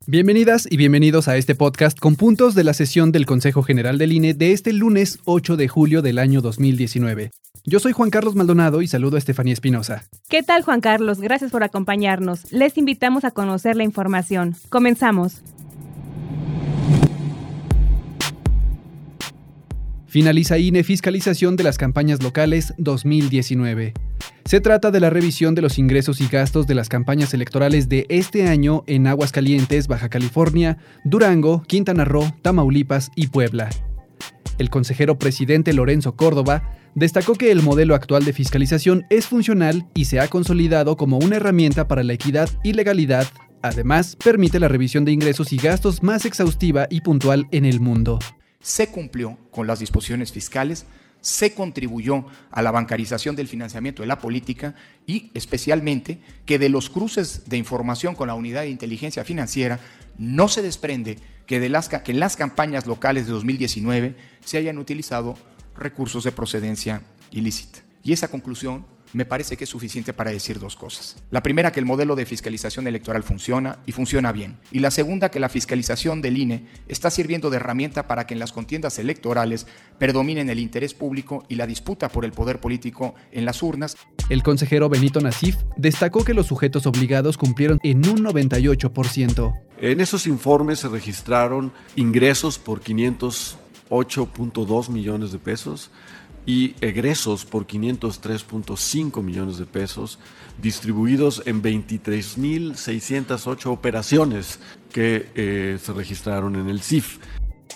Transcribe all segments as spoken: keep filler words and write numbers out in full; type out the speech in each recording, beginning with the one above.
Bienvenidas y bienvenidos a este podcast con puntos de la sesión del Consejo General del I N E de este lunes ocho de julio del año dos mil diecinueve. Yo soy Juan Carlos Maldonado y saludo a Estefanía Espinosa. ¿Qué tal, Juan Carlos? Gracias por acompañarnos. Les invitamos a conocer la información. Comenzamos. Finaliza I N E fiscalización de las campañas locales dos mil diecinueve. Se trata de la revisión de los ingresos y gastos de las campañas electorales de este año en Aguascalientes, Baja California, Durango, Quintana Roo, Tamaulipas y Puebla. El consejero presidente Lorenzo Córdoba destacó que el modelo actual de fiscalización es funcional y se ha consolidado como una herramienta para la equidad y legalidad. Además, permite la revisión de ingresos y gastos más exhaustiva y puntual en el mundo. Se cumplió con las disposiciones fiscales, se contribuyó a la bancarización del financiamiento de la política y especialmente que de los cruces de información con la Unidad de Inteligencia Financiera no se desprende que, de las, que en las campañas locales de dos mil diecinueve se hayan utilizado recursos de procedencia ilícita. Y esa conclusión me parece que es suficiente para decir dos cosas. La primera, que el modelo de fiscalización electoral funciona y funciona bien. Y la segunda, que la fiscalización del I N E está sirviendo de herramienta para que en las contiendas electorales predominen el interés público y la disputa por el poder político en las urnas. El consejero Benito Nasif destacó que los sujetos obligados cumplieron en un noventa y ocho por ciento. En esos informes se registraron ingresos por quinientos ocho punto dos millones de pesos, y egresos por quinientos tres punto cinco millones de pesos, distribuidos en veintitrés mil seiscientas ocho operaciones que eh, se registraron en el C I F.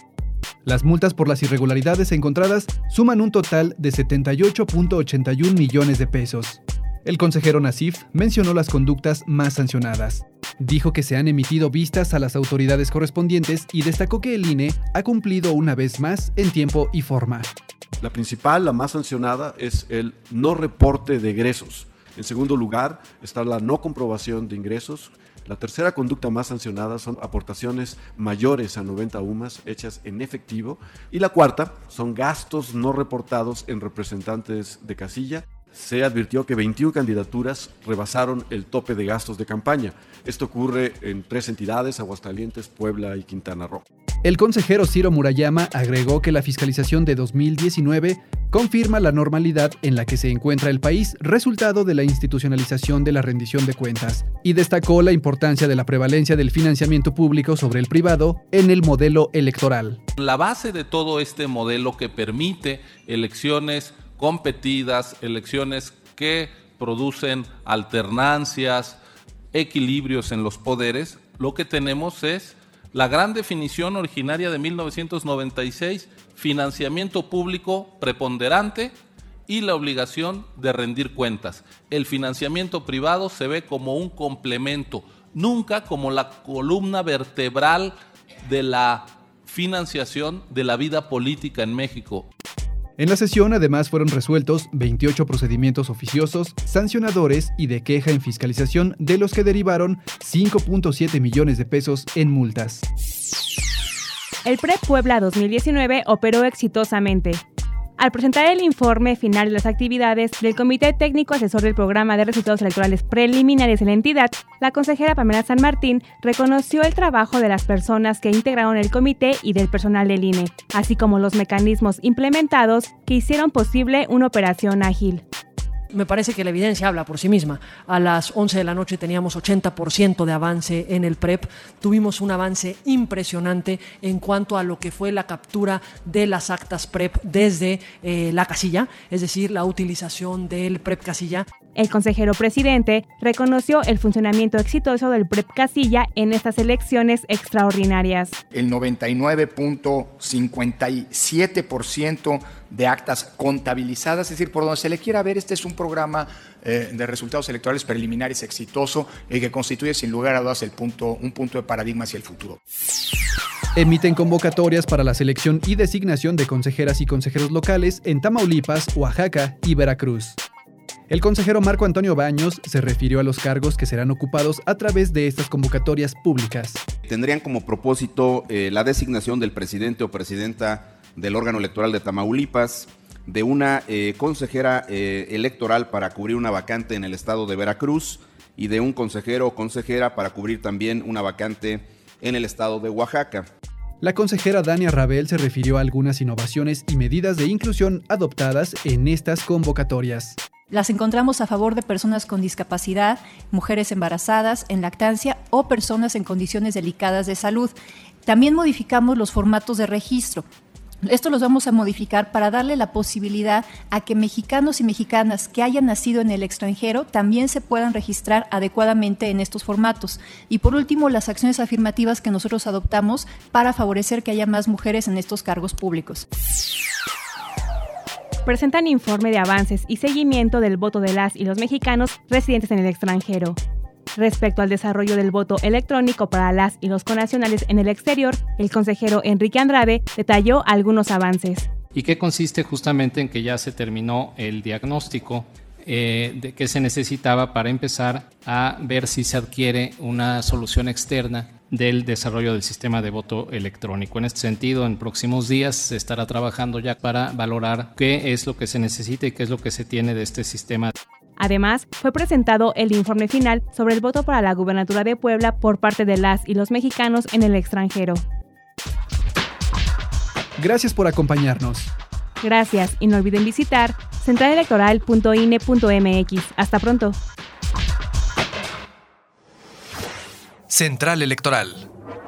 Las multas por las irregularidades encontradas suman un total de setenta y ocho punto ochenta y un millones de pesos. El consejero Nasif mencionó las conductas más sancionadas. Dijo que se han emitido vistas a las autoridades correspondientes y destacó que el I N E ha cumplido una vez más en tiempo y forma. La principal, la más sancionada, es el no reporte de egresos. En segundo lugar está la no comprobación de ingresos. La tercera conducta más sancionada son aportaciones mayores a noventa U M A S hechas en efectivo. Y la cuarta son gastos no reportados en representantes de casilla. Se advirtió que veintiuna candidaturas rebasaron el tope de gastos de campaña. Esto ocurre en tres entidades: Aguascalientes, Puebla y Quintana Roo. El consejero Ciro Murayama agregó que la fiscalización de dos mil diecinueve confirma la normalidad en la que se encuentra el país, resultado de la institucionalización de la rendición de cuentas, y destacó la importancia de la prevalencia del financiamiento público sobre el privado en el modelo electoral. La base de todo este modelo que permite elecciones competidas, elecciones que producen alternancias, equilibrios en los poderes, lo que tenemos es la gran definición originaria de mil novecientos noventa y seis, financiamiento público preponderante y la obligación de rendir cuentas. El financiamiento privado se ve como un complemento, nunca como la columna vertebral de la financiación de la vida política en México. En la sesión además fueron resueltos veintiocho procedimientos oficiosos, sancionadores y de queja en fiscalización, de los que derivaron cinco punto siete millones de pesos en multas. El PREP Puebla dos mil diecinueve operó exitosamente. Al presentar el informe final de las actividades del Comité Técnico Asesor del Programa de Resultados Electorales Preliminares en la entidad, la consejera Pamela San Martín reconoció el trabajo de las personas que integraron el comité y del personal del I N E, así como los mecanismos implementados que hicieron posible una operación ágil. Me parece que la evidencia habla por sí misma. A las once de la noche teníamos ochenta por ciento de avance en el PREP. Tuvimos un avance impresionante en cuanto a lo que fue la captura de las actas PREP desde eh, la casilla, es decir, la utilización del PREP casilla. El consejero presidente reconoció el funcionamiento exitoso del PREP casilla en estas elecciones extraordinarias. El noventa y nueve punto cincuenta y siete por ciento de actas contabilizadas, es decir, por donde se le quiera ver, este es un programa eh, de resultados electorales preliminares exitoso eh, que constituye sin lugar a dudas el punto, un punto de paradigma hacia el futuro. Emiten convocatorias para la selección y designación de consejeras y consejeros locales en Tamaulipas, Oaxaca y Veracruz. El consejero Marco Antonio Baños se refirió a los cargos que serán ocupados a través de estas convocatorias públicas. Tendrían como propósito eh, la designación del presidente o presidenta del órgano electoral de Tamaulipas, de una eh, consejera eh, electoral para cubrir una vacante en el estado de Veracruz y de un consejero o consejera para cubrir también una vacante en el estado de Oaxaca. La consejera Dania Rabel se refirió a algunas innovaciones y medidas de inclusión adoptadas en estas convocatorias. Las encontramos a favor de personas con discapacidad, mujeres embarazadas, en lactancia o personas en condiciones delicadas de salud. También modificamos los formatos de registro. Esto los vamos a modificar para darle la posibilidad a que mexicanos y mexicanas que hayan nacido en el extranjero también se puedan registrar adecuadamente en estos formatos. Y por último, las acciones afirmativas que nosotros adoptamos para favorecer que haya más mujeres en estos cargos públicos. Presentan informe de avances y seguimiento del voto de las y los mexicanos residentes en el extranjero. Respecto al desarrollo del voto electrónico para las y los connacionales en el exterior, el consejero Enrique Andrade detalló algunos avances. Y que consiste justamente en que ya se terminó el diagnóstico eh, de que se necesitaba para empezar a ver si se adquiere una solución externa del desarrollo del sistema de voto electrónico. En este sentido, en próximos días se estará trabajando ya para valorar qué es lo que se necesita y qué es lo que se tiene de este sistema. Además, fue presentado el informe final sobre el voto para la gubernatura de Puebla por parte de las y los mexicanos en el extranjero. Gracias por acompañarnos. Gracias y no olviden visitar central electoral punto i n e punto m x. Hasta pronto. Central Electoral.